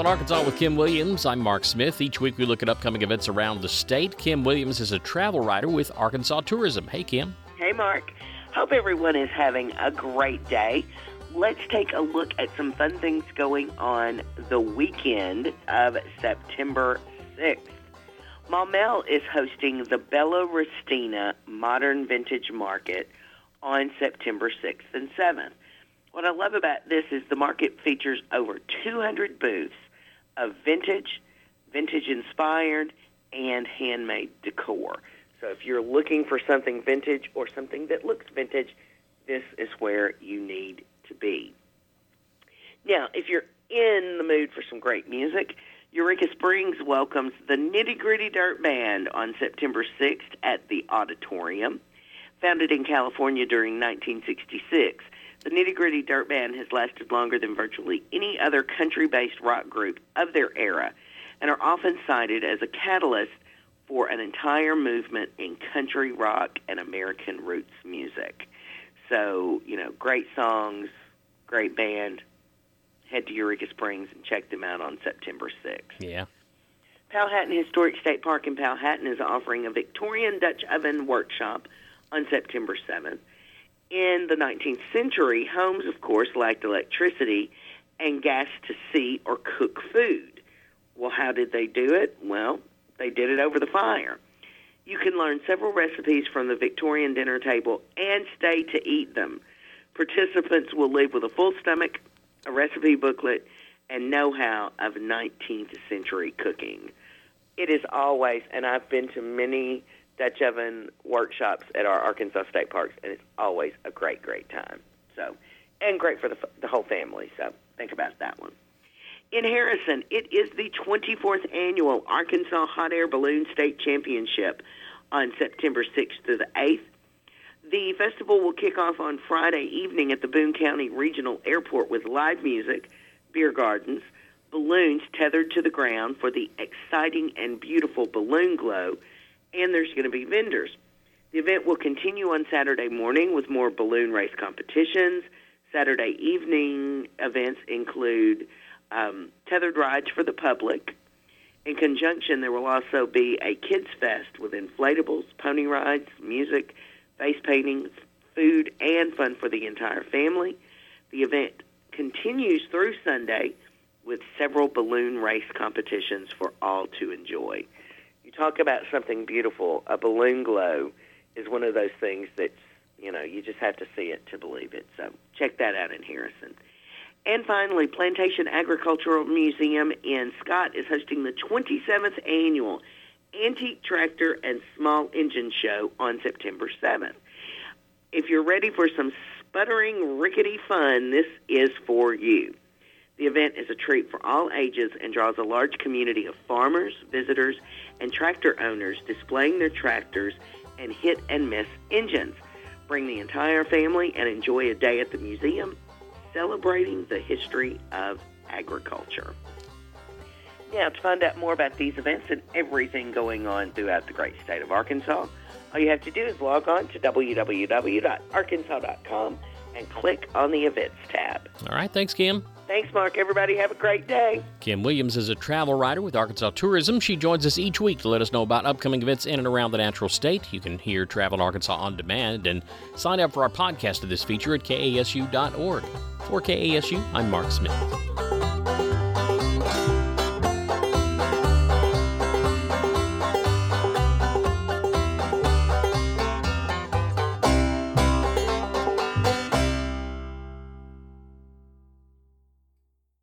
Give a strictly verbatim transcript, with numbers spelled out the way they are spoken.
Traveling Arkansas with Kim Williams. I'm Mark Smith. Each week we look at upcoming events around the state. Kim Williams is a travel writer with Arkansas Tourism. Hey, Kim. Hey, Mark. Hope everyone is having a great day. Let's take a look at some fun things going on the weekend of September sixth. Maumelle is hosting the Bella Ristina Modern Vintage Market on September sixth and seventh. What I love about this is the market features over two hundred booths of vintage, vintage-inspired, and handmade decor. So if you're looking for something vintage or something that looks vintage, this is where you need to be. Now, if you're in the mood for some great music, Eureka Springs welcomes the Nitty Gritty Dirt Band on September sixth at the Auditorium. Founded in California during nineteen sixty-six, the Nitty Gritty Dirt Band has lasted longer than virtually any other country-based rock group of their era and are often cited as a catalyst for an entire movement in country rock and American roots music. So, you know, great songs, great band. Head to Eureka Springs and check them out on September sixth. Yeah. Powhatan Historic State Park in Powhatan is offering a Victorian Dutch oven workshop on September seventh. In the nineteenth century, homes, of course, lacked electricity and gas to seat or cook food. Well, how did they do it? Well, they did it over the fire. You can learn several recipes from the Victorian dinner table and stay to eat them. Participants will leave with a full stomach, a recipe booklet, and know-how of nineteenth century cooking. It is always, and I've been to many Dutch oven workshops at our Arkansas state parks, and it's always a great, great time. So, and great for the, the whole family, so think about that one. In Harrison, it is the twenty-fourth annual Arkansas Hot Air Balloon State Championship on September sixth through the eighth. The festival will kick off on Friday evening at the Boone County Regional Airport with live music, beer gardens, balloons tethered to the ground for the exciting and beautiful balloon glow, and there's going to be vendors. The event will continue on Saturday morning with more balloon race competitions. Saturday evening events include um, tethered rides for the public. In conjunction, there will also be a kids' fest with inflatables, pony rides, music, face painting, food, and fun for the entire family. The event continues through Sunday with several balloon race competitions for all to enjoy. You talk about something beautiful. A balloon glow is one of those things that's, you know, you just have to see it to believe it. So check that out in Harrison. And finally, Plantation Agricultural Museum in Scott is hosting the twenty-seventh annual Antique Tractor and Small Engine Show on September seventh. If you're ready for some sputtering, rickety fun, this is for you. The event is a treat for all ages and draws a large community of farmers, visitors, and tractor owners displaying their tractors and hit-and-miss engines. Bring the entire family and enjoy a day at the museum celebrating the history of agriculture. Now, to find out more about these events and everything going on throughout the great state of Arkansas, all you have to do is log on to w w w dot arkansas dot com and click on the Events tab. All right, thanks, Kim. Thanks, Mark. Everybody have a great day. Kim Williams is a travel writer with Arkansas Tourism. She joins us each week to let us know about upcoming events in and around the natural state. You can hear Travel Arkansas on demand and sign up for our podcast of this feature at k a s u dot org. For K A S U, I'm Mark Smith.